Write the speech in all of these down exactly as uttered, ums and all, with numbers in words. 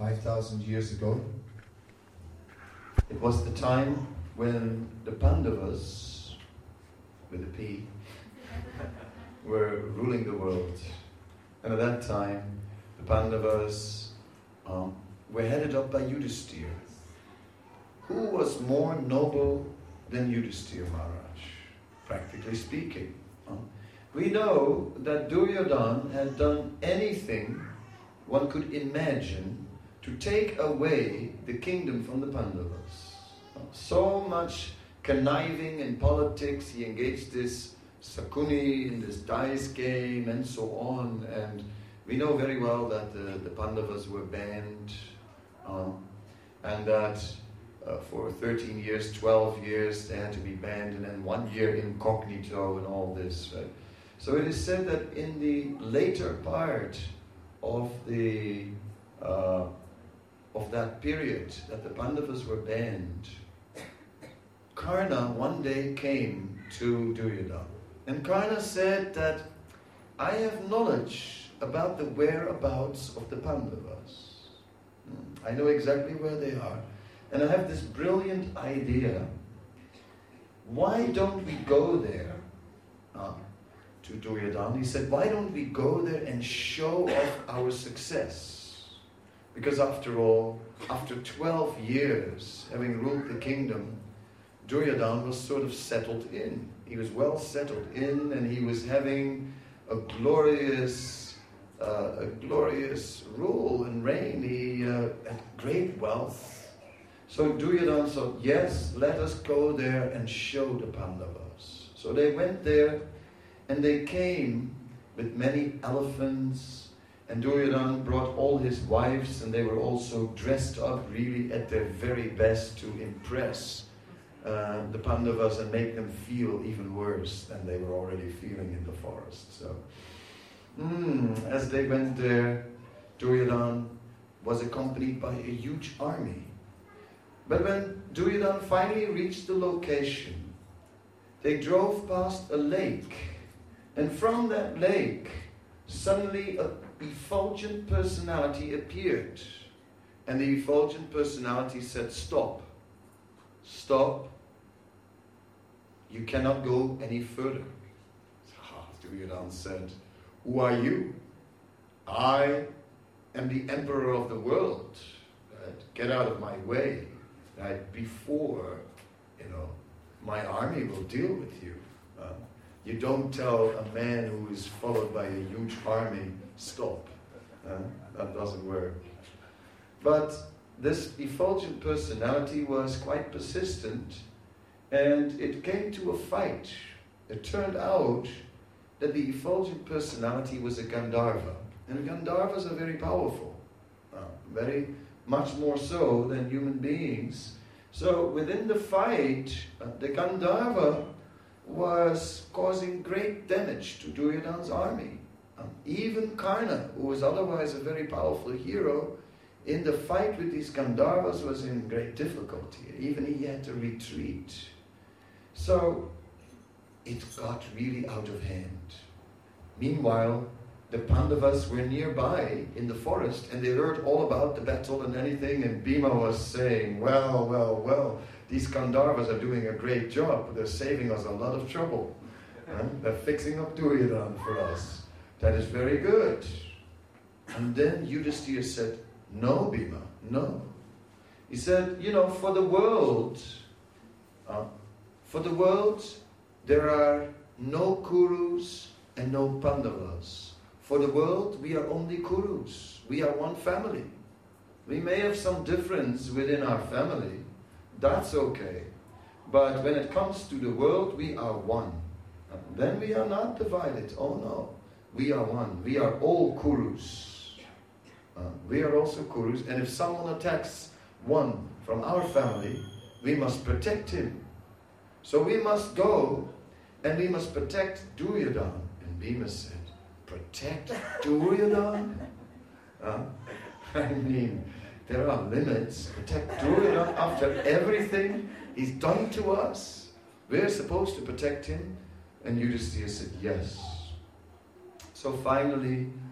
five thousand years ago. It was the time when the Pandavas, with a P, were ruling the world. And at that time, the Pandavas um, were headed up by Yudhisthira. Who was more noble than Yudhisthira Maharaj, practically speaking? Um, we know that Duryodhana had done anything one could imagine to take away the kingdom from the Pandavas. So much conniving in politics, he engaged this Sakuni in this dice game and so on, and we know very well that the, the Pandavas were banned, um, and that uh, for thirteen years, twelve years they had to be banned, and then one year incognito and all this. Right? So it is said that in the later part of the uh, of that period that the Pandavas were banned, Karna one day came to Duryodhana. And Karna said that, I have knowledge about the whereabouts of the Pandavas. I know exactly where they are. And I have this brilliant idea. Why don't we go there? Uh, to Duryodhana, he said, why don't we go there and show off our success? Because after all, after twelve years having ruled the kingdom, Duryodhana was sort of settled in. He was well settled in, and he was having a glorious, uh, a glorious rule and reign. He uh, had great wealth. So Duryodhana said, yes, let us go there and show the Pandavas. So they went there, and they came with many elephants, and Duryodhana brought all his wives, and they were also dressed up really at their very best to impress Uh, the Pandavas and make them feel even worse than they were already feeling in the forest. So, mm, as they went there, Duryodhana was accompanied by a huge army. But when Duryodhana finally reached the location, they drove past a lake, and from that lake, suddenly a effulgent personality appeared. And the effulgent personality said, stop. Stop. You cannot go any further. Duryodhana said, who are you? I am the emperor of the world. Right? Get out of my way. Right? Before, you know, my army will deal with you. Uh, you don't tell a man who is followed by a huge army, stop. Uh, that doesn't work. But this effulgent personality was quite persistent, and it came to a fight. It turned out that the effulgent personality was a Gandharva. And Gandharvas are very powerful, uh, very much more so than human beings. So within the fight, uh, the Gandharva was causing great damage to Duryodhana's army. Um, even Karna, who was otherwise a very powerful hero, in the fight with these Gandharvas was in great difficulty. Even he had to retreat. So it got really out of hand. Meanwhile, the Pandavas were nearby in the forest, and they heard all about the battle and anything, and Bhima was saying, well, well, well, these Gandharvas are doing a great job. They're saving us a lot of trouble. Huh? They're fixing up Duryodhana for us. That is very good. And then Yudhisthira said, no, Bhima, no. He said, you know, for the world, uh, for the world, there are no Kurus and no Pandavas. For the world, we are only Kurus. We are one family. We may have some difference within our family. That's okay. But when it comes to the world, we are one. Uh, then we are not divided. Oh no. We are one. We are all Kurus. Uh, we are also Kurus, and if someone attacks one from our family, we must protect him. So we must go, and we must protect Duryodhana. And Bhima said, protect Duryodhana? Uh, I mean, there are limits. Protect Duryodhana after everything he's done to us. We're supposed to protect him. And Yudhisthira said, yes. So finally,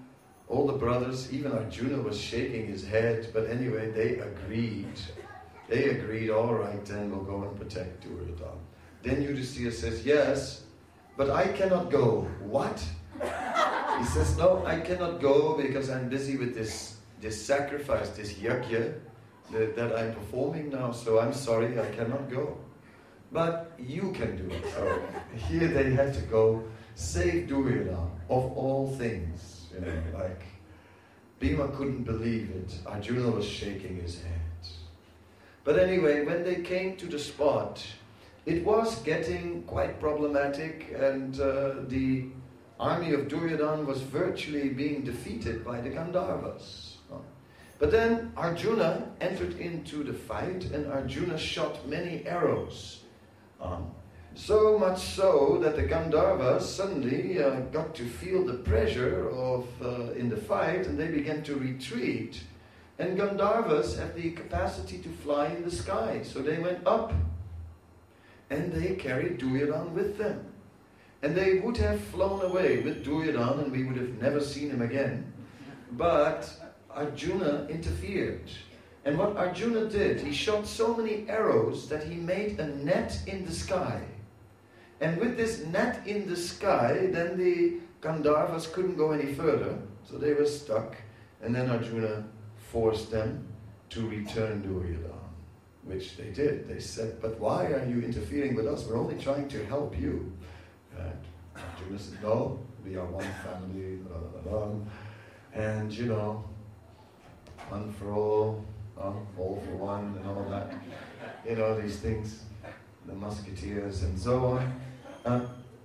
all the brothers, even Arjuna was shaking his head, but anyway, they agreed. They agreed, all right, then we'll go and protect Duryodhana. Then Yudhishthira says, yes, but I cannot go. What? He says, no, I cannot go because I'm busy with this, this sacrifice, this yajna that, that I'm performing now, so I'm sorry, I cannot go. But you can do it. So here they had to go save Duryodhana of all things. You know, like Bhima couldn't believe it. Arjuna was shaking his head. But anyway, when they came to the spot, it was getting quite problematic, and uh, the army of Duryodhana was virtually being defeated by the Gandharvas. But then Arjuna entered into the fight, and Arjuna shot many arrows. Um, so much so that the Gandharvas suddenly uh, got to feel the pressure of uh, in the fight, and they began to retreat. And Gandharvas have the capacity to fly in the sky, so they went up, and they carried Duryodhana with them. And they would have flown away with Duryodhana, and we would have never seen him again. But Arjuna interfered. And what Arjuna did, he shot so many arrows that he made a net in the sky. And with this net in the sky, then the Gandharvas couldn't go any further, so they were stuck. And then Arjuna forced them to return Duryodhana, which they did. They said, but why are you interfering with us? We're only trying to help you. And Arjuna said, no, we are one family, blah, blah, blah. And you know, one for all, uh, all for one, and all that. You know, these things, the musketeers and so on. Uh,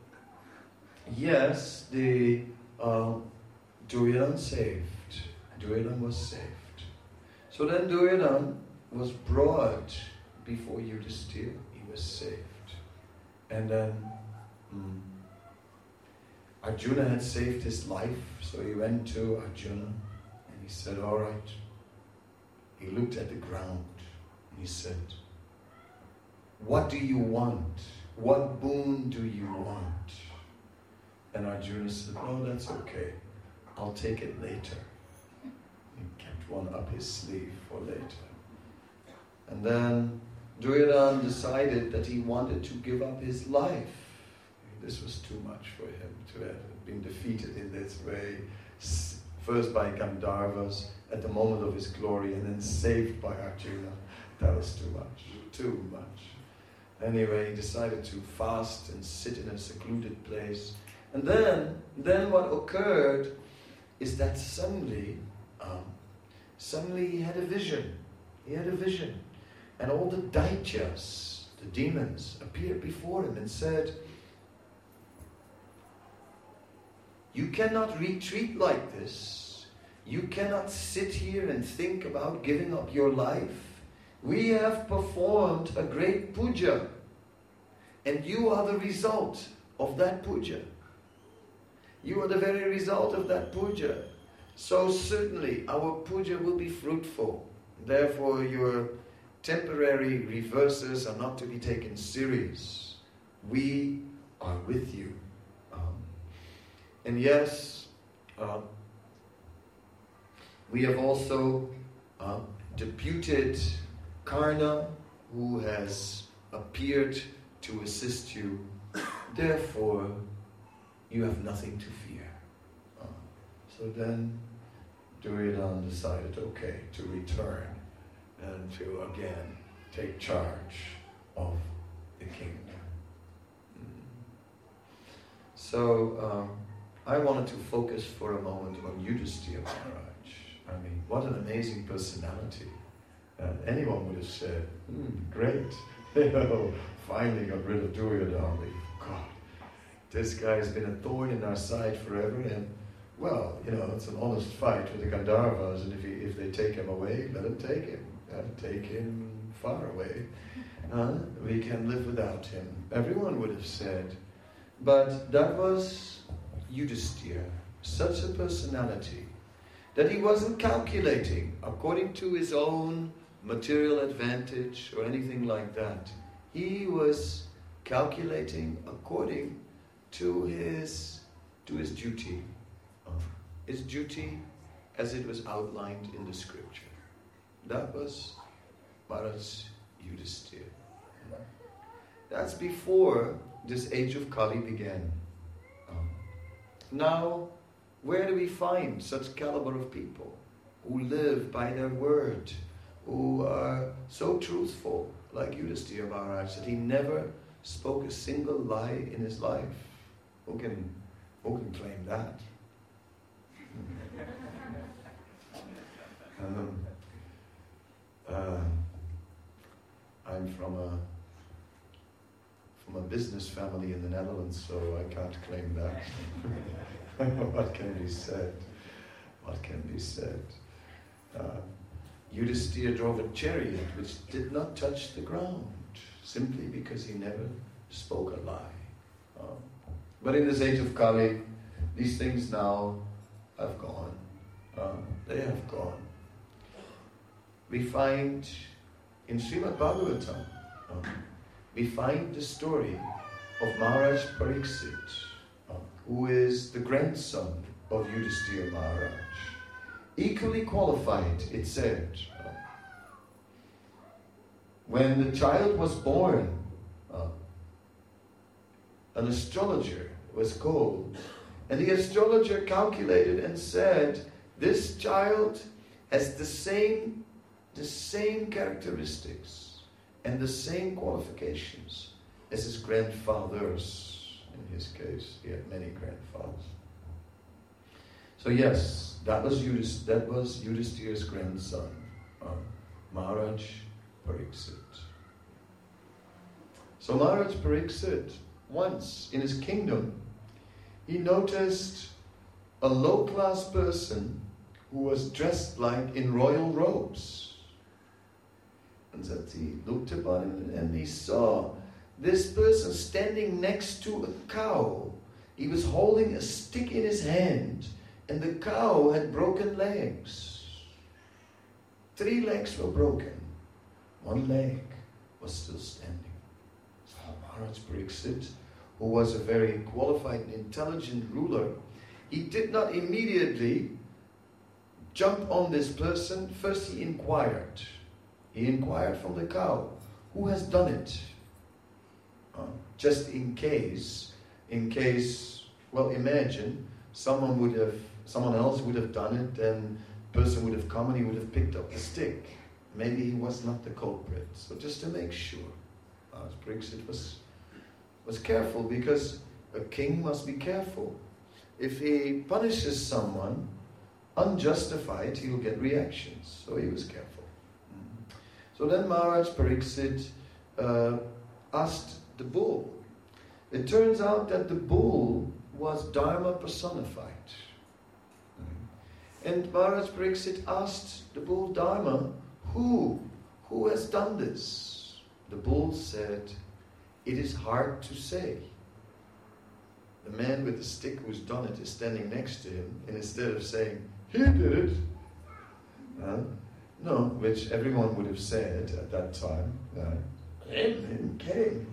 yes, the uh, Duryodhana saved. Duryodhana was saved. So then Duryodhana was brought before Yudhishthira. He was saved. And then hmm, Arjuna had saved his life, so he went to Arjuna and he said, all right. He looked at the ground and he said, what do you want? What boon do you want? And Arjuna said, oh, that's okay. I'll take it later. He kept one up his sleeve for later. And then Duryodhana decided that he wanted to give up his life. This was too much for him to have been defeated in this way, first by Gandharvas at the moment of his glory, and then saved by Arjuna. That was too much, too much. Anyway, he decided to fast and sit in a secluded place. And then, then what occurred is that suddenly, um, suddenly he had a vision. He had a vision. And all the Daityas, the demons, appeared before him and said, you cannot retreat like this. You cannot sit here and think about giving up your life. We have performed a great puja, and you are the result of that puja. You are the very result of that puja. So certainly our puja will be fruitful. Therefore your temporary reverses are not to be taken serious. We are with you. Um, and yes, uh, we have also uh, deputed Karna, who has appeared to assist you. Therefore, you have nothing to fear. Uh, so then, Duryodhana decided, okay, to return and to again take charge of the kingdom. Mm. So, um, I wanted to focus for a moment on Yudhishthira Maharaj. I mean, what an amazing personality. Uh, anyone would have said, hmm, great, you know, finally got rid of Duryodhana. God, this guy has been a thorn in our side forever, and well, you know, it's an honest fight with the Gandharvas, and if, he, if they take him away, let him take him. Let him take him far away. Uh, we can live without him. Everyone would have said. But that was Yudhishthira, such a personality, that he wasn't calculating according to his own material advantage or anything like that. He was calculating according to his to his duty. Uh, his duty as it was outlined in the scripture. That was Maharaj Yudhisthira. That's before this age of Kali began. Um, now, where do we find such caliber of people who live by their word, who are so truthful, like Yudhisthira Maharaj, that he never spoke a single lie in his life? Who can, who can claim that? um, uh, I'm from a from a business family in the Netherlands, so I can't claim that. What can be said? What can be said? Uh, Yudhisthira drove a chariot which did not touch the ground, simply because he never spoke a lie. Uh, but in this age of Kali, these things now have gone. Uh, they have gone. We find in Srimad Bhagavatam, uh, we find the story of Maharaj Pariksit, uh, who is the grandson of Yudhisthira Maharaj. Equally qualified, it said. Uh, when the child was born, uh, an astrologer was called, and the astrologer calculated and said, this child has the same, the same characteristics and the same qualifications as his grandfathers. In his case, he had many grandfathers. So yes, that was Yudhis, that was Yudhisthira's grandson, uh, Maharaj Pariksit. So Maharaj Pariksit, once in his kingdom, he noticed a low-class person who was dressed like in royal robes. And that he looked upon him and he saw this person standing next to a cow. He was holding a stick in his hand, and the cow had broken legs. Three legs were broken. One leg was still standing. So Maharaj Pariksit, who was a very qualified and intelligent ruler, he did not immediately jump on this person. First he inquired. He inquired from the cow, who has done it? Uh, just in case, in case, well, imagine someone would have, someone else would have done it, and the person would have come and he would have picked up the stick. Maybe he was not the culprit. So just to make sure, Maharaj Pariksit was, was careful, because a king must be careful. If he punishes someone unjustified, he will get reactions. So he was careful. So then Maharaj Pariksit uh, asked the bull. It turns out that the bull was Dharma personified. And Maharaj Pariksit asked the bull Dharma, who? Who has done this? The bull said, it is hard to say. The man with the stick who's done it is standing next to him, and instead of saying, he did it, uh, no, which everyone would have said at that time, uh, him, him,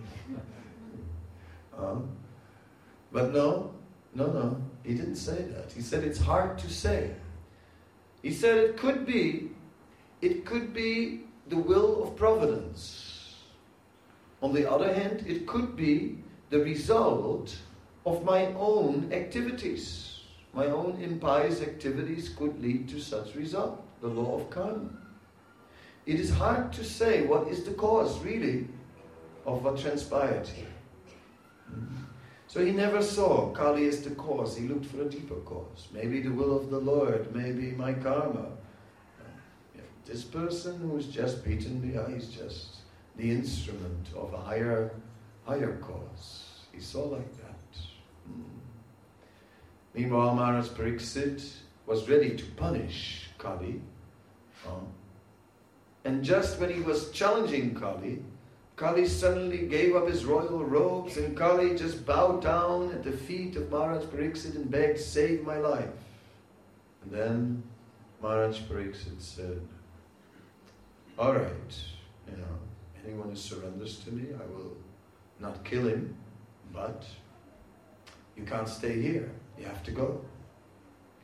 um, but no, no, no, he didn't say that. He said it's hard to say. He said it could be, it could be the will of providence. On the other hand, it could be the result of my own activities. My own impious activities could lead to such result, the law of karma. It is hard to say what is the cause, really, of what transpired here. So he never saw Kali as the cause. He looked for a deeper cause. Maybe the will of the Lord, maybe my karma. This person who's just beaten me, he's just the instrument of a higher, higher cause. He saw like that. Hmm. Meanwhile, Maharaj Pariksit was ready to punish Kali. Um, and just when he was challenging Kali, Kali suddenly gave up his royal robes, and Kali just bowed down at the feet of Maharaj Pariksit and begged, save my life. And then Maharaj Pariksit said, all right, you know, anyone who surrenders to me, I will not kill him, but you can't stay here. You have to go.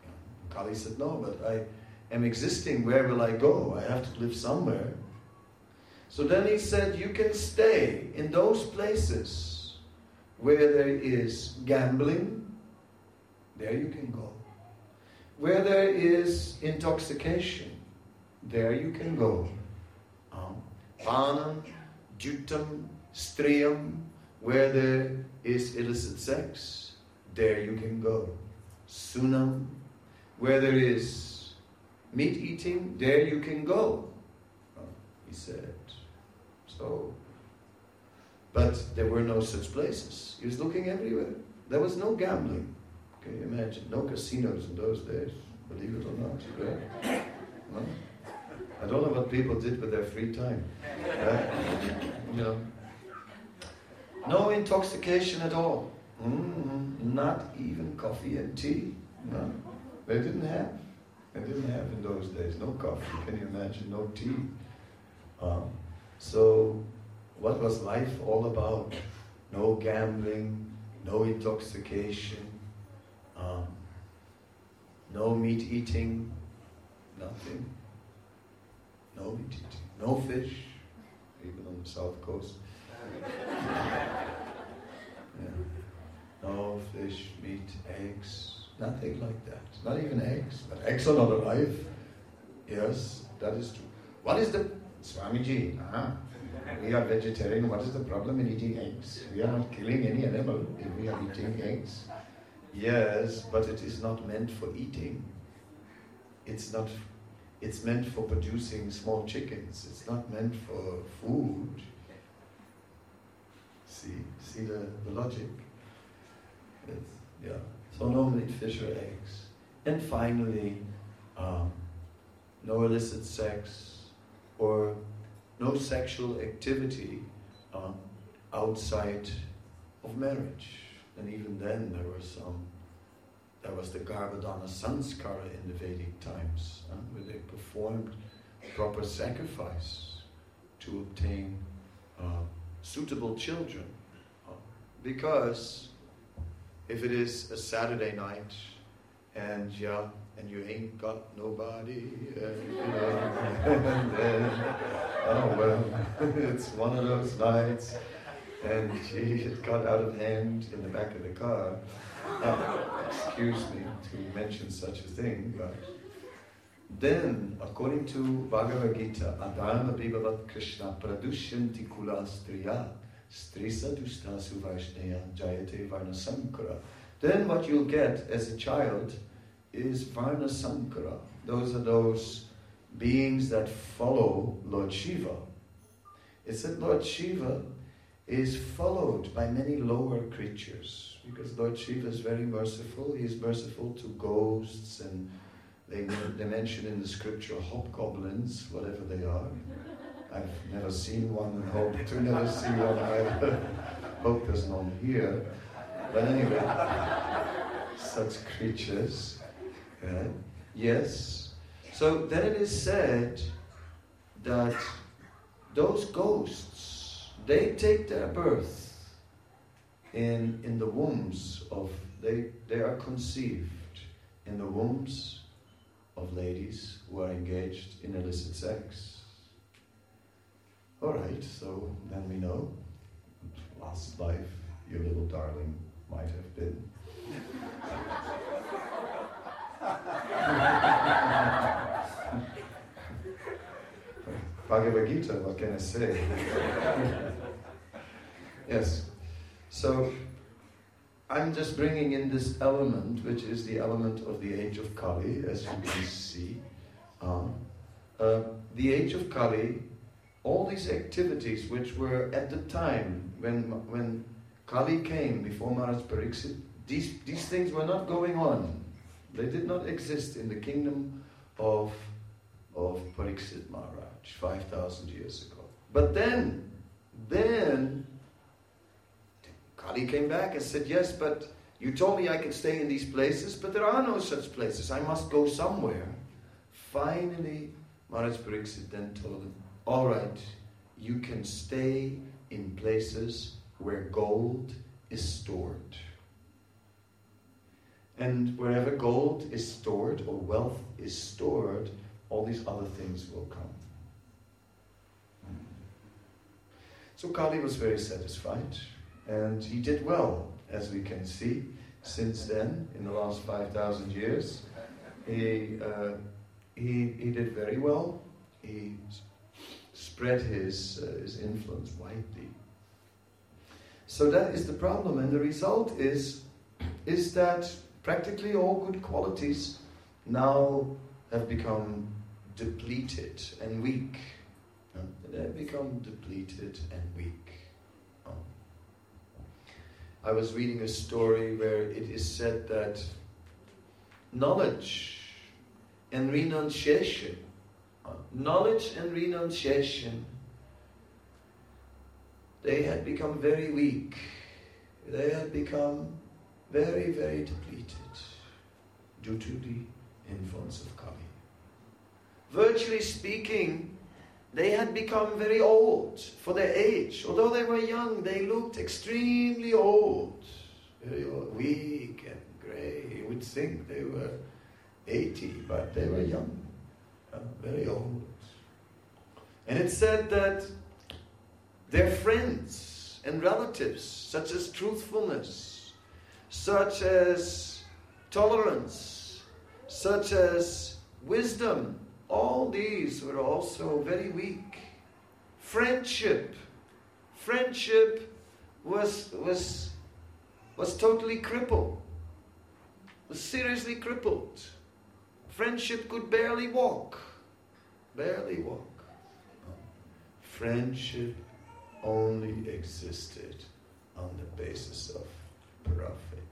Kali said, no, but I am existing. Where will I go? I have to live somewhere. So then he said, you can stay in those places where there is gambling. There you can go. Where there is intoxication. There you can go. Um, Panam, Jutam, Striyam, where there is illicit sex, there you can go. Sunam, where there is meat eating, there you can go. Uh, he said. So, but there were no such places. He was looking everywhere. There was no gambling. Can you imagine? No casinos in those days, believe it or not. Right? No? I don't know what people did with their free time. Right? You know. No intoxication at all. Mm-hmm. Not even coffee and tea. No. They didn't have. They didn't have in those days. No coffee. Can you imagine? No tea. Um, so, what was life all about? No gambling, no intoxication, um, no meat eating, nothing. No meat eating, no fish, even on the south coast. Yeah. No fish, meat, eggs, nothing like that. Not even eggs, but eggs are not alive. Yes, that is true. What is the, Swamiji, uh-huh. We are vegetarian, what is the problem in eating eggs? We are not killing any animal if we are eating eggs. Yes, but it is not meant for eating. It's not, it's meant for producing small chickens. It's not meant for food. See, see the, the logic? It's, yeah. So no meat, fish or eggs. And finally, um, no illicit sex or no sexual activity um, outside of marriage. And even then there were some, there was the Garbhadana Sanskara in the Vedic times, uh, where they performed proper sacrifice to obtain uh, suitable children. Uh, because if it is a Saturday night and yeah, and you ain't got nobody, uh, you know, and then, oh well, it's one of those nights, and gee, it got out of hand in the back of the car. Uh, excuse me to mention such a thing, but then, according to Bhagavad Gita, Adharma Bhivavat Krishna Pradushyanti Kula Striya Strisa Dustasu Vaishneya Jayate Varna Sankara. Then what you'll get as a child is Varna Sankara. Those are those beings that follow Lord Shiva. It's that Lord Shiva is followed by many lower creatures, because Lord Shiva is very merciful. He is merciful to ghosts, and they, they mention in the scripture hobgoblins, whatever they are. I've never seen one and hope to never see one either. Hope there's none here. But anyway, such creatures. Right? Yes. So then it is said that those ghosts, they take their birth in in the wombs of, they, they are conceived in the wombs of ladies who are engaged in illicit sex. Alright, so then we know last life your little darling might have been. Bhagavad Gita, what can I say? Yes. So, I'm just bringing in this element, which is the element of the age of Kali, as you can see. Um, uh, the age of Kali, all these activities which were at the time when when Kali came before Maharaj Pariksit, these, these things were not going on. They did not exist in the kingdom of, of Pariksit Maharaj five thousand years ago. But then, then, Kali came back and said, yes, but you told me I could stay in these places, but there are no such places. I must go somewhere. Finally, Maharaj Pariksit then told him, all right, you can stay in places where gold is stored. And wherever gold is stored or wealth is stored, all these other things will come. So Kali was very satisfied, and he did well, as we can see. Since then, in the last five thousand years, he, uh, he, he did very well. He spread his, uh, his influence widely. So that is the problem, and the result is, is that practically all good qualities now have become depleted and weak. Uh, they have become depleted and weak. Um, I was reading a story where it is said that knowledge and renunciation, uh, knowledge and renunciation, they had become very weak. They had become very, very depleted due to the influence of Kali. Virtually speaking, they had become very old for their age. Although they were young, they looked extremely old, very old, weak and grey. You would think they were eighty, but they were young, uh, very old. And it said that their friends and relatives, such as truthfulness, such as tolerance, such as wisdom, all these were also very weak. Friendship. Friendship was, was, was totally crippled. Was seriously crippled. Friendship could barely walk. Barely walk. Friendship only existed on the basis of profit.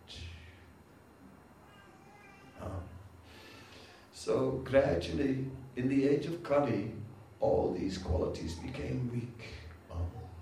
Um, so gradually, in the age of Kali, all these qualities became weak. Um,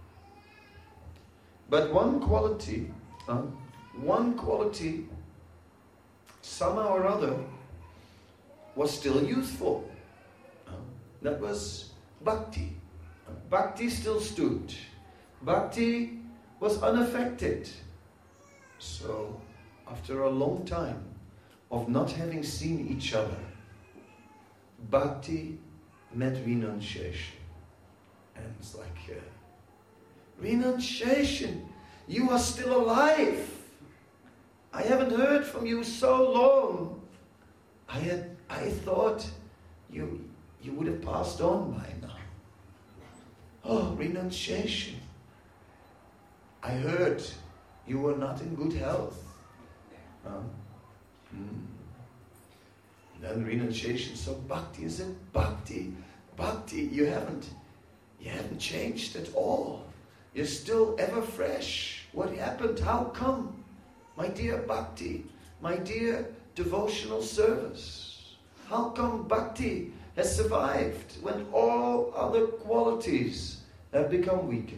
but one quality, um, one quality, somehow or other, was still youthful. Um, that was bhakti. Um, bhakti still stood. Bhakti was unaffected. So, after a long time of not having seen each other, bhakti met renunciation. And it's like, uh, renunciation, you are still alive. I haven't heard from you so long. I had, I thought you, you would have passed on by now. Oh, renunciation. I heard you were not in good health. Um, hmm. Then renunciation. So bhakti is it? Bhakti, bhakti. You haven't, you haven't changed at all. You're still ever fresh. What happened? How come, my dear bhakti, my dear devotional service? How come bhakti has survived when all other qualities have become weakened?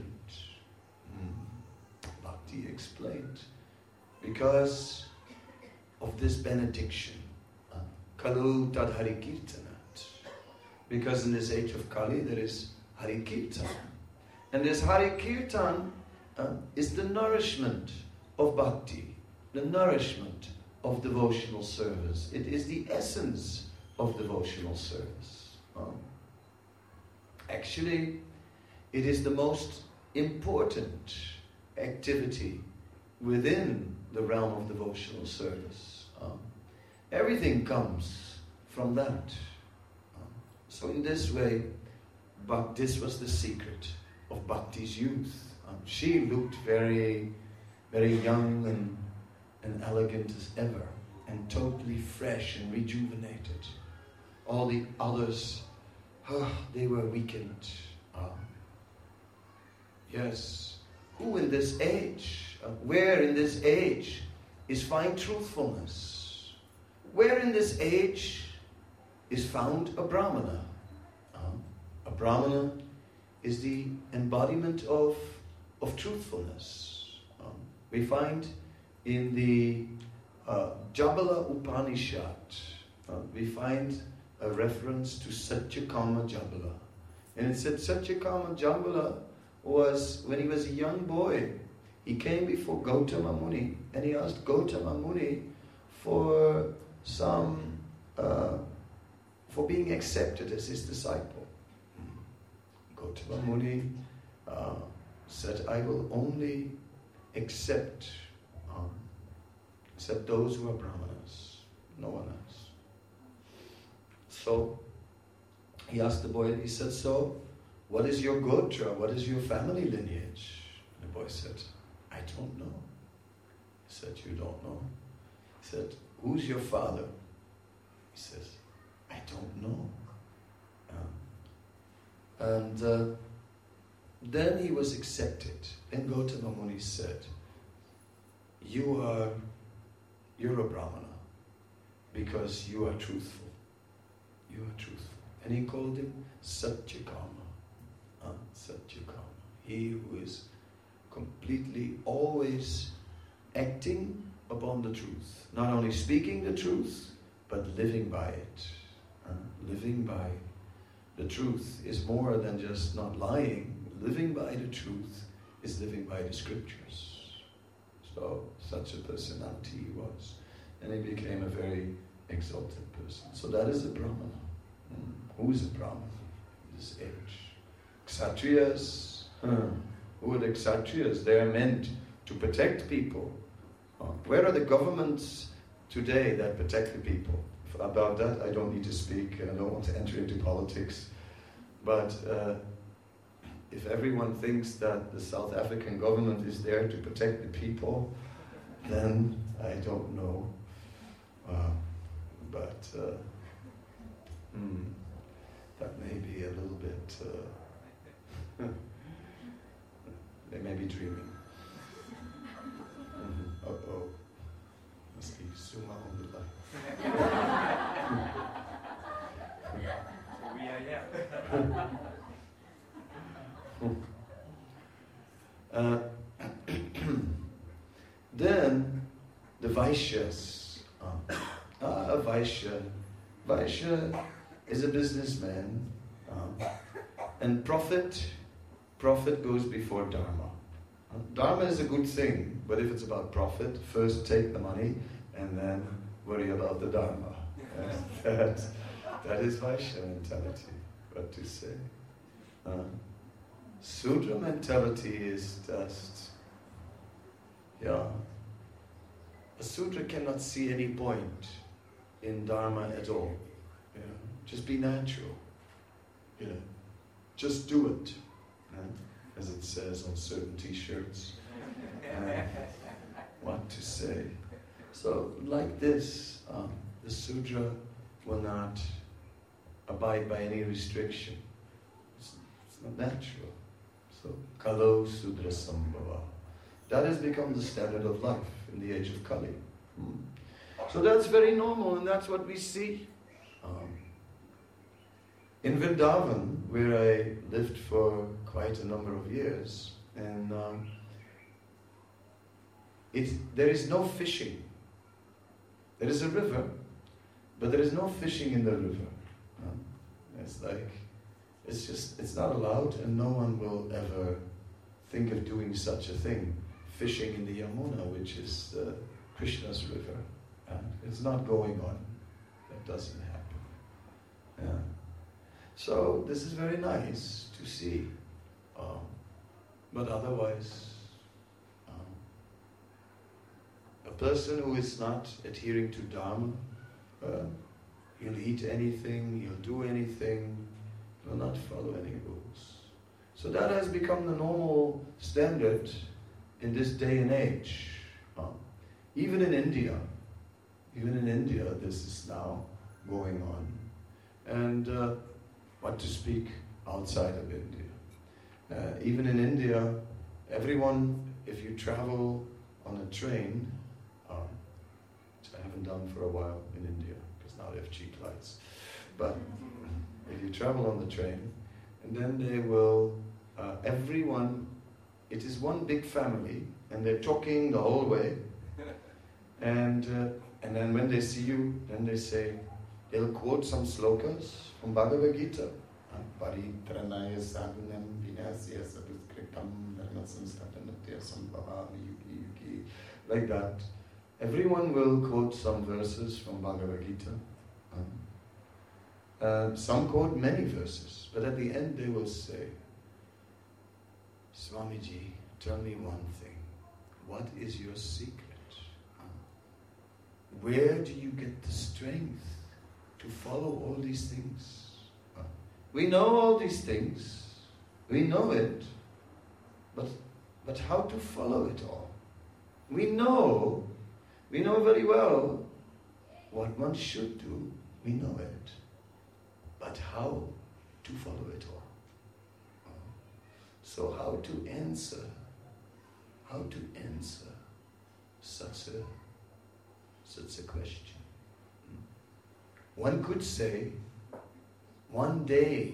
Hmm. Bhakti explained, because of this benediction. Kalu tad Hari Kirtanat. Because in this age of Kali there is Hari Kirtan. And this Hari Kirtan uh, is the nourishment of bhakti, the nourishment of devotional service. It is the essence of devotional service. Um, actually, it is the most important activity within the realm of devotional service. Um, Everything comes from that. Um, so in this way, but this was the secret of Bhakti's youth. Um, she looked very, very young and, and elegant as ever, and totally fresh and rejuvenated. All the others, oh, they were weakened. Um, yes, who in this age, uh, where in this age is fine truthfulness? Where in this age is found a Brahmana? Um, a Brahmana is the embodiment of, of truthfulness. Um, we find in the uh, Jabala Upanishad, uh, we find a reference to Satyakama Jabala. And it said Satyakama Jabala was, when he was a young boy, he came before Gautama Muni and he asked Gautama Muni for some, uh, for being accepted as his disciple. Gotama Muni uh, said, I will only accept, um, accept those who are brahmanas, no one else. So, he asked the boy, he said, so, what is your gotra? What is your family lineage? And the boy said, I don't know. He said, you don't know? He said, who's your father? He says, I don't know. Um, and uh, then he was accepted. And Gautama Muni said, you are, you're a brahmana because you are truthful. You are truthful. And he called him Satyakama. Uh, Satyakama. He who is completely always acting upon the truth. Not only speaking the truth, but living by it. Uh, living by the truth is more than just not lying. Living by the truth is living by the scriptures. So, such a personality he was. And he became a very exalted person. So that is a Brahmana. Mm. Who is a Brahmana in this age? Kshatriyas. Huh. Who are the Kshatriyas? They are meant to protect people. Uh, where are the governments today that protect the people? About that I don't need to speak. I don't want to enter into politics. But uh, if everyone thinks that the South African government is there to protect the people, then I don't know. Uh, but uh, hmm, that may be a little bit, uh, they may be dreaming. Mm-hmm. Uh-oh, must be Suma on the line. We are here. Uh, then the Vaishyas. Uh, uh, a Vaishya. Vaishya is a businessman. Uh, and profit, profit goes before Dharma. Uh, Dharma is a good thing, but if it's about profit, first take the money and then worry about the Dharma. Uh, that, that is Vaishya mentality. What to say? Uh, Sudra mentality is just, yeah. A Sudra cannot see any point in Dharma at all. You know? Just be natural. You know, just do it. Uh, as it says on certain t-shirts. Uh, what to say? So, like this, um, the Sudra will not abide by any restriction. It's, it's not natural. So, Kalo Sudra Sambhava. That has become the standard of life in the age of Kali. Hmm. So that's very normal, and that's what we see. Um, in Vrindavan, where I lived for quite a number of years, and um, it, there is no fishing. There is a river, but there is no fishing in the river. Um, it's like, it's just, it's not allowed, and no one will ever think of doing such a thing. Fishing in the Yamuna, which is uh, Krishna's river. And it's not going on. That doesn't happen. Yeah. So this is very nice to see. Um, but otherwise, um, a person who is not adhering to Dharma, uh, he'll eat anything, he'll do anything, will not follow any rules. So that has become the normal standard in this day and age. Um, even in India, even in India, this is now going on. And uh, what to speak outside of India. Uh, even in India, everyone, if you travel on a train, um, which I haven't done for a while in India, because now they have cheap flights, but if you travel on the train, and then they will, uh, everyone, it is one big family, and they're talking the whole way, and uh, and then when they see you, then they say, they'll quote some slokas from Bhagavad Gita. Paritranaya sadhanam vinasya saduskritam dharmasam satanatya sambhavami yuki yuki. Like that. Everyone will quote some verses from Bhagavad Gita. Uh, uh, some quote many verses, but at the end they will say, Swamiji, tell me one thing. What is your secret? Uh, where do you get the strength to follow all these things? Uh, we know all these things. We know it. But, but how to follow it all? We know, we know very well what one should do. We know it. But how to follow it all? So how to answer, how to answer such a, such a question? One could say, one day,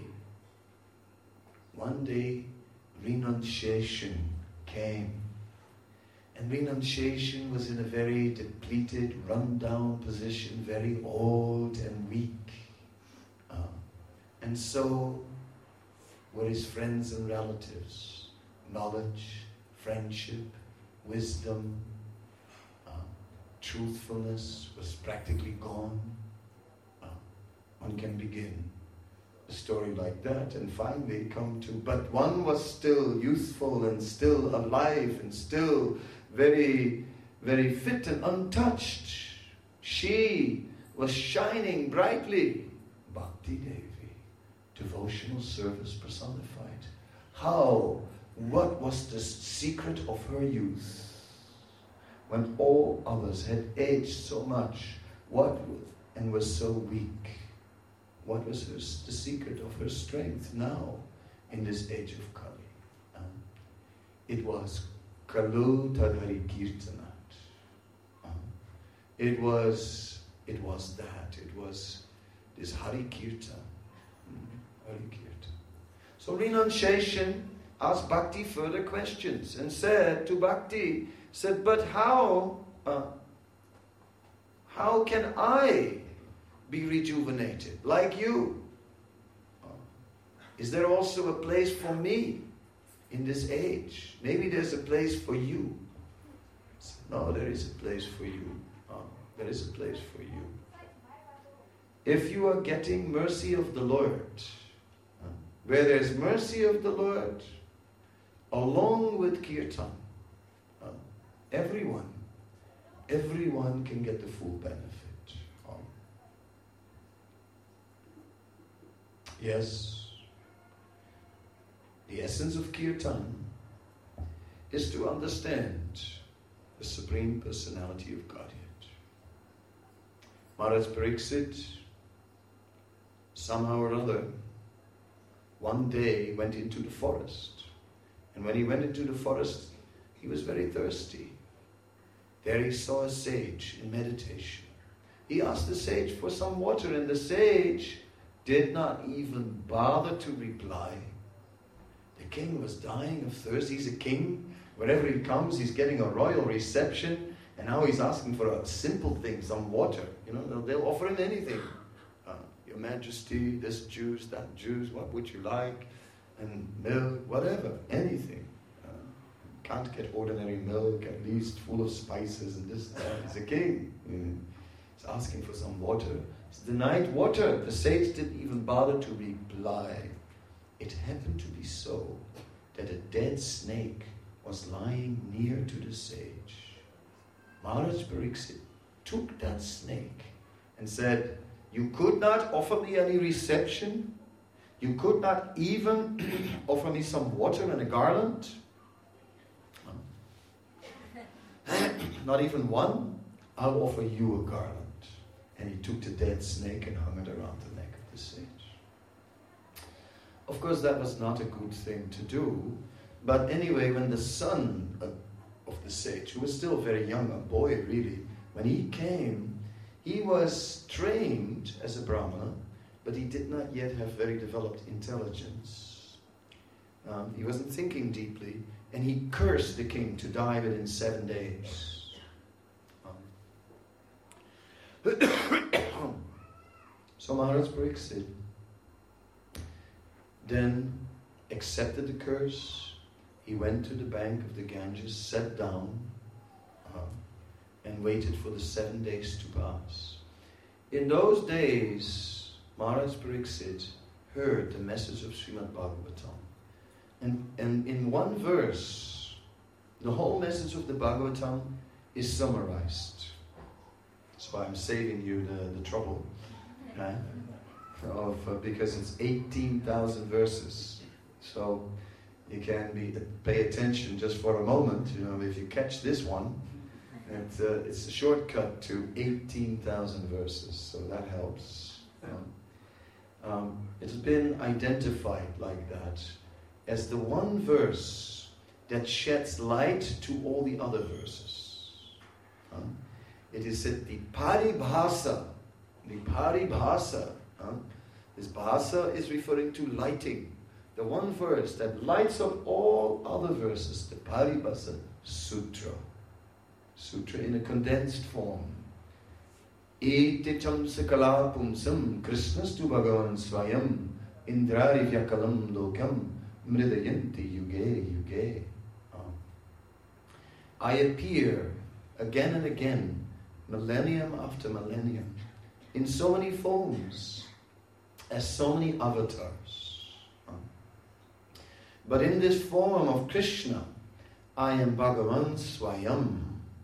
one day renunciation came. And renunciation was in a very depleted, run-down position, very old and weak. Uh, and so were his friends and relatives. Knowledge, friendship, wisdom, uh, truthfulness was practically gone. Uh, one can begin a story like that and finally come to, but one was still youthful and still alive and still very, very fit and untouched. She was shining brightly. Bhakti Devi. Devotional service personified. How? What was the secret of her youth? When all others had aged so much, what and was so weak? What was her, the secret of her strength now in this age of Kali? Um, it was Kalu Tadhari Kirtanat. Um, it was, it was that. It was this Hari Kirtan. So renunciation asked Bhakti further questions and said to Bhakti, said, but how, uh, how can I be rejuvenated like you? Uh, is there also a place for me in this age? Maybe there's a place for you. Said, no, there is a place for you. Uh, there is a place for you. If you are getting mercy of the Lord, where there's mercy of the Lord, along with kirtan, uh, everyone, everyone can get the full benefit. Um, yes, the essence of kirtan is to understand the Supreme Personality of Godhead. Maharaj Pariksit, somehow or other, one day went into the forest. And when he went into the forest, he was very thirsty. There he saw a sage in meditation. He asked the sage for some water, and the sage did not even bother to reply. The king was dying of thirst. He's a king. Wherever he comes, he's getting a royal reception. And now he's asking for a simple thing, some water. You know, they'll, they'll offer him anything. Your Majesty, this juice, that juice, what would you like? And milk, whatever, anything. Uh, can't get ordinary milk, at least full of spices and this and that. He's a king. Mm. He's asking for some water. He's denied water. The sage didn't even bother to reply. It happened to be so that a dead snake was lying near to the sage. Maharaj Pariksit took that snake and said, you could not offer me any reception. You could not even offer me some water and a garland. Not even one. I'll offer you a garland. And he took the dead snake and hung it around the neck of the sage. Of course, that was not a good thing to do. But anyway, when the son of the sage, who was still very young, a boy really, when he came, he was trained as a Brahmana, but he did not yet have very developed intelligence. Um, he wasn't thinking deeply, and he cursed the king to die within seven days. Um. So Maharaj Pariksit then accepted the curse. He went to the bank of the Ganges, sat down, um, and waited for the seven days to pass. In those days, Maharaj Pariksit heard the message of Srimad Bhagavatam. And, and in one verse, the whole message of the Bhagavatam is summarized. That's why I'm saving you the, the trouble. Right? Of, uh, because it's eighteen thousand verses. So you can be pay attention just for a moment. You know, if you catch this one, it, uh, it's a shortcut to eighteen thousand verses. So that helps. Um, um, it's been identified like that as the one verse that sheds light to all the other verses. Um, it is said the paribhasa, the paribhasa. Um, this bhasa is referring to lighting. The one verse that lights up all other verses, the paribhasa sutra. Sutra in a condensed form. Eticham sakala pumsam krishnastu bhagavan swayam indrari vyakalam lokam mridayanti yuge yuge. Um, I appear again and again, millennium after millennium, in so many forms, as so many avatars. Um, but in this form of Krishna, I am Bhagavan Swayam.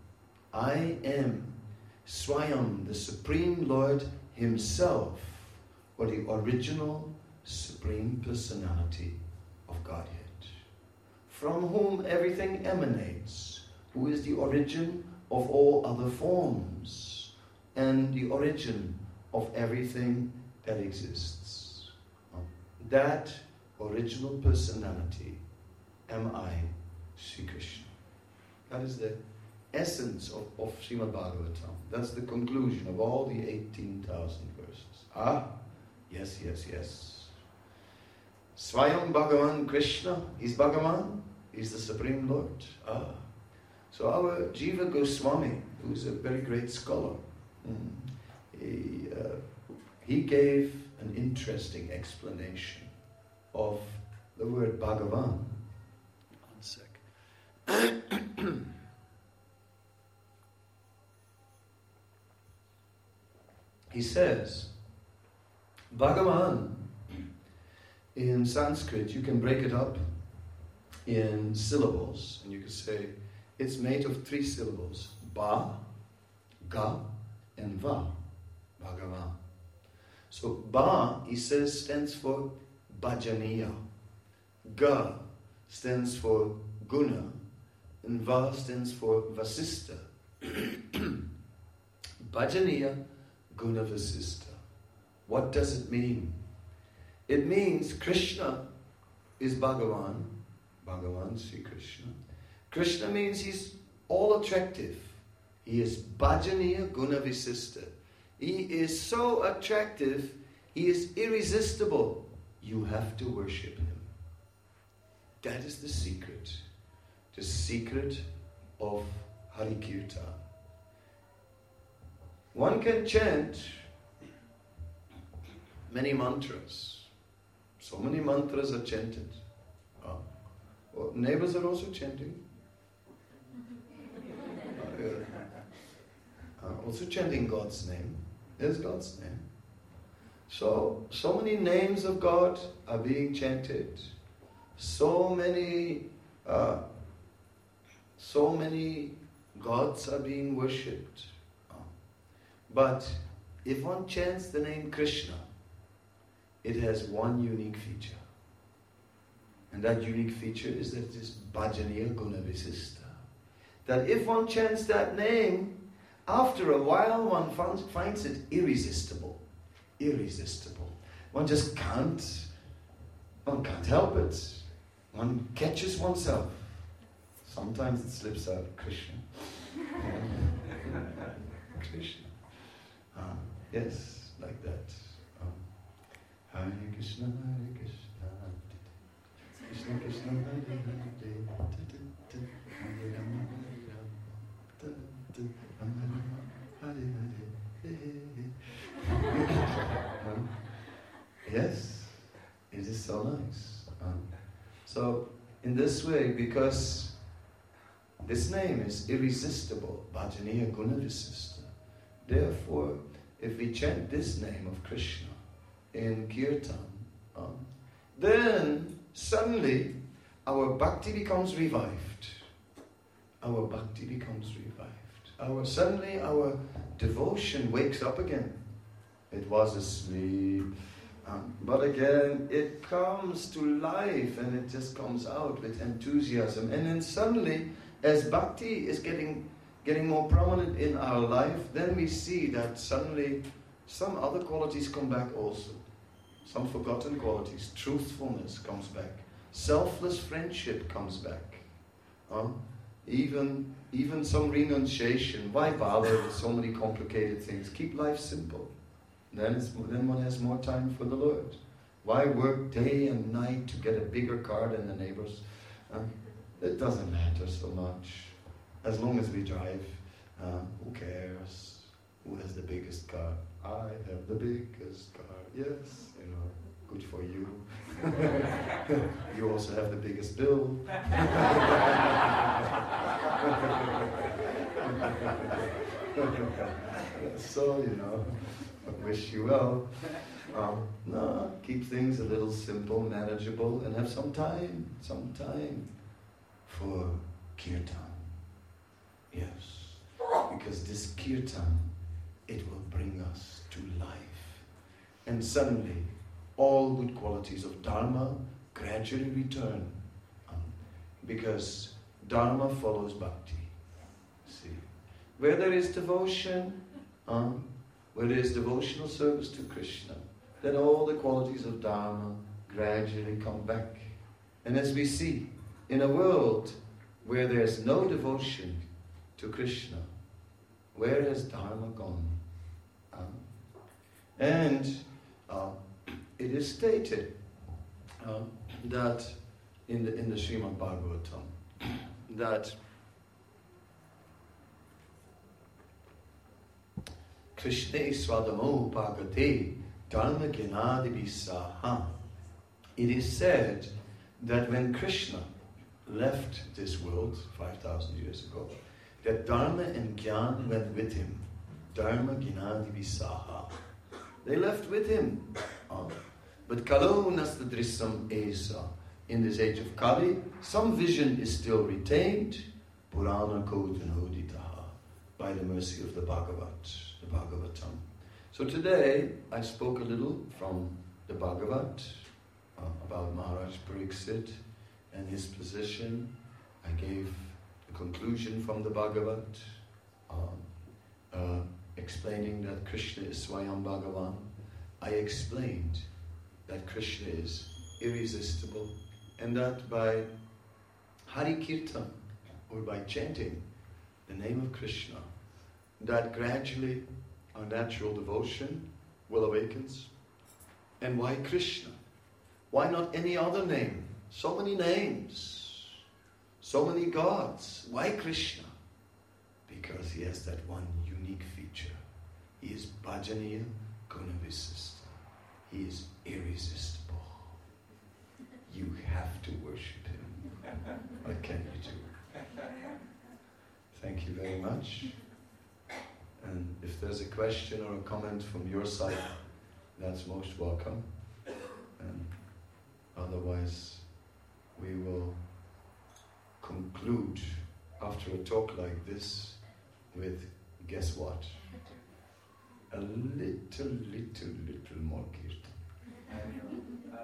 I am Swayam, the Supreme Lord Himself, or the original Supreme Personality of Godhead, from whom everything emanates, who is the origin of all other forms, and the origin of everything that exists. That original personality am I, Sri Krishna. That is the essence of, of Srimad Bhagavatam. That's the conclusion of all the eighteen thousand verses. Ah, yes, yes, yes. Swayam Bhagavan Krishna is Bhagavan, is the Supreme Lord. Ah. So our Jiva Goswami, who's a very great scholar, mm, he, uh, he gave an interesting explanation of the word Bhagavan. One sec. He says, Bhagavan, in Sanskrit, you can break it up in syllables, and you can say it's made of three syllables: Ba, Ga, and Va. Bhagavan. So Ba, he says, stands for Bhajaniya. Ga stands for Guna, and Va stands for Vasista. Bhajaniya, Guna Vasista. What does it mean? It means Krishna is Bhagavan, Bhagavan Sri Krishna. Krishna means he's all attractive. He is Bhajaniya Guna Vasista. He is so attractive, he is irresistible. You have to worship him. That is the secret. The secret of Hari Kirtan. One can chant many mantras. So many mantras are chanted. Uh, well, neighbors are also chanting. Uh, yeah. uh, also chanting God's name. There's God's name. So, so many names of God are being chanted. So many, uh, so many gods are being worshipped. But if one chants the name Krishna, it has one unique feature. And that unique feature is that it is Bhajaniya Guna Vasista. That if one chants that name, after a while one finds, finds it irresistible. Irresistible. One just can't, one can't help it. One catches oneself. Sometimes it slips out, Krishna. Krishna. Uh, yes, like that. Um, Hare Krishna, Hare Krishna, Krishna Krishna, Hare Hare, Hare Rama, Hare Rama, Hare Hare. um, Yes, it is so nice. Um, so, in this way, because This name is irresistible, Bhajaniya Gunavisista. Therefore, if we chant this name of Krishna in Kirtan, um, then suddenly our bhakti becomes revived. Our bhakti becomes revived. Our suddenly our devotion wakes up again. It was asleep, um, but again it comes to life and it just comes out with enthusiasm. And then suddenly, as bhakti is getting getting more prominent in our life, then we see that suddenly some other qualities come back also. Some forgotten qualities. Truthfulness comes back. Selfless friendship comes back. Uh, even, even some renunciation. Why bother with so many complicated things? Keep life simple. Then, it's, then one has more time for the Lord. Why work day and night to get a bigger car than the neighbors? Uh, it doesn't matter so much. As long as we drive, uh, who cares? Who has the biggest car? I have the biggest car. Yes, you know, good for you. You also have the biggest bill. So, you know, I wish you well. Um, no, keep things a little simple, manageable, and have some time, some time for kirtan. Yes, because this kirtan, it will bring us to life. And suddenly, all good qualities of dharma gradually return. Um, because dharma follows bhakti. See, where there is devotion, um, where there is devotional service to Krishna, then all the qualities of dharma gradually come back. And as we see, in a world where there is no devotion to Krishna, where has dharma gone? Um, and uh, it is stated uh, that in the in the Srimad Bhagavatam that Krishna swadamo bhagate dharma gnadibisaha. It is said that when Krishna left this world five thousand years ago, that dharma and jnana went with him. Dharma gnadibisaha. They left with him. Uh, but Kalo nastadrisam esa. In this age of Kali, some vision is still retained. Purana kotanoditaha. By the mercy of the Bhagavat, the Bhagavatam. So today, I spoke a little from the Bhagavat uh, about Maharaj Pariksit and his position. I gave the conclusion from the Bhagavat, um, uh, explaining that Krishna is Swayam Bhagavan. I explained that Krishna is irresistible and that by Hari Kirtan, or by chanting the name of Krishna, that gradually our natural devotion will awakens. And why Krishna? Why not any other name? So many names, so many gods. Why Krishna? Because he has that one unique feature. He is Bhajaniya Gunavisista. He is irresistible. You have to worship him. What can you do? Thank you very much. And if there's a question or a comment from your side, that's most welcome. And otherwise, we will conclude after a talk like this with, guess what? A little, little, little more kirtan.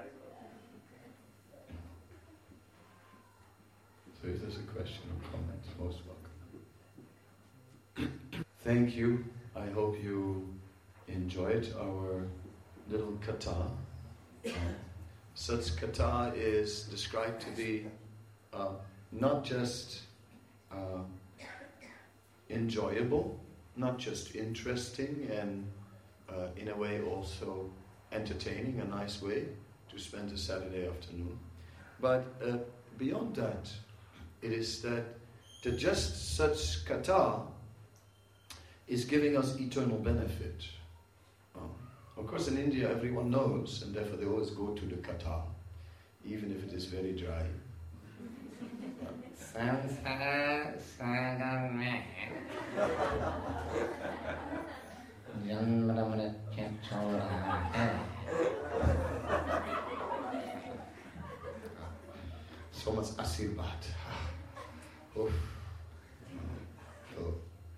So if there's a question or comment, most welcome. Thank you. I hope you enjoyed our little katha. Uh, such katha is described to be uh, not just uh, enjoyable, not just interesting, and uh, in a way also entertaining, a nice way to spend a Saturday afternoon. But uh, beyond that, it is that, that just such katha is giving us eternal benefit. Um, of course, in India, everyone knows, and therefore they always go to the katha, even if it is very dry. Samsara sagame janma mrityu chora. So much asirvad. Oh. So,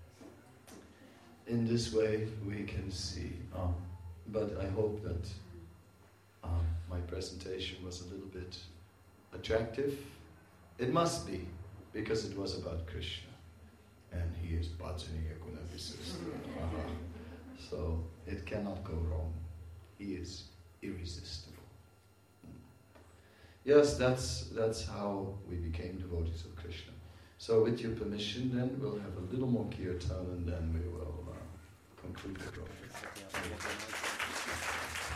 in this way we can see. Um, but I hope that um, my presentation was a little bit attractive. It must be, because it was about Krishna. And he is Bhajaniya Guna Visista. So it cannot go wrong. He is irresistible. Yes, that's that's how we became devotees of Krishna. So with your permission then, we'll have a little more kirtan and then we will uh, conclude the program.